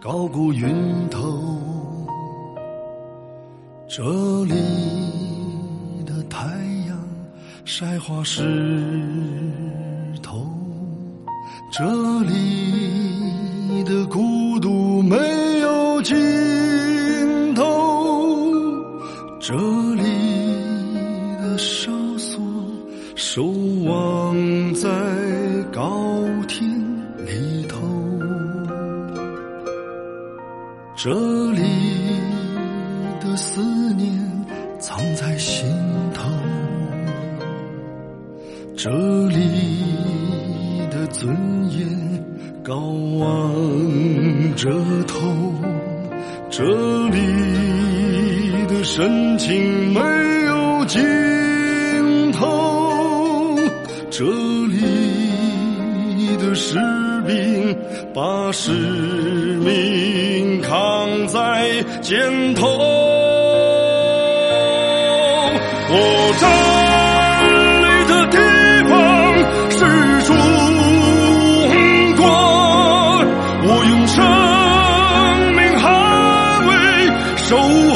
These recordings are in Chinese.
高过云头，这里的太阳晒花石头，这里的孤独没有尽头，这里的哨所守望在高天里头，这里的思念藏在心头，这里的尊严高望着头，这里的深情没有尽头，这里的士兵把使命扛在肩头，我站立的地方是中国，我用生命捍卫守候，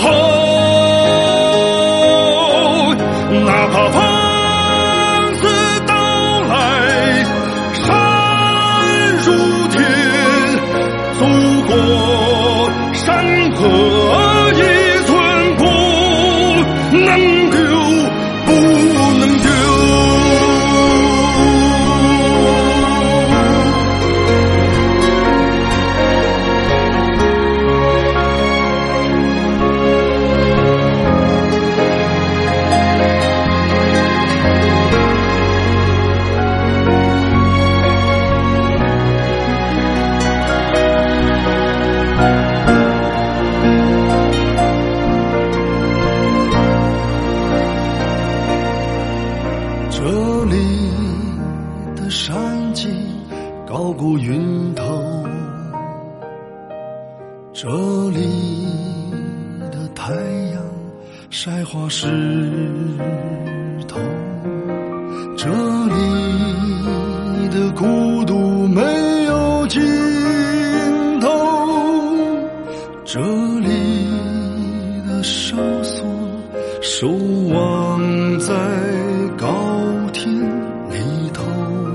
哪怕放肆到来山如天，祖国山河一寸不能丢，不能丢。这里的山脊高过云头，这里的太阳晒花石头，这里的孤独没有尽头，这里的哨所守望在高天里头，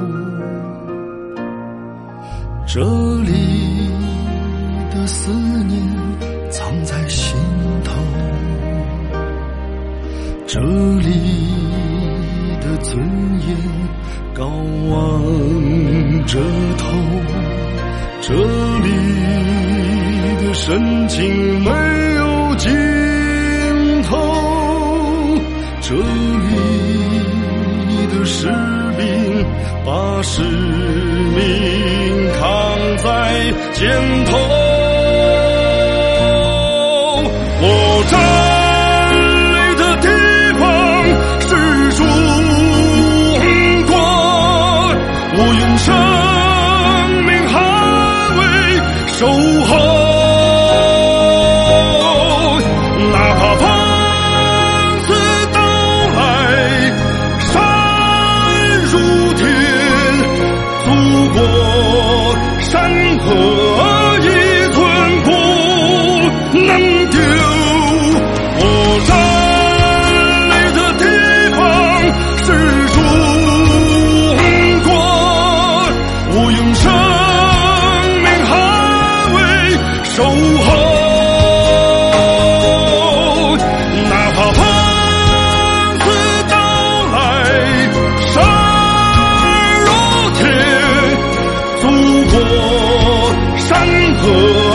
这里的思念藏在心头，这里的尊严高望着头，这里的深情没有尽头，这里的士兵把使命扛在肩头，我站立的地方是中国，我用生命捍卫守候，哪怕放肆到来山如天，祖国山河一寸不能丢，我站立的地方是中国，我用生命捍卫守候，哪怕放肆到来山如天，祖国山河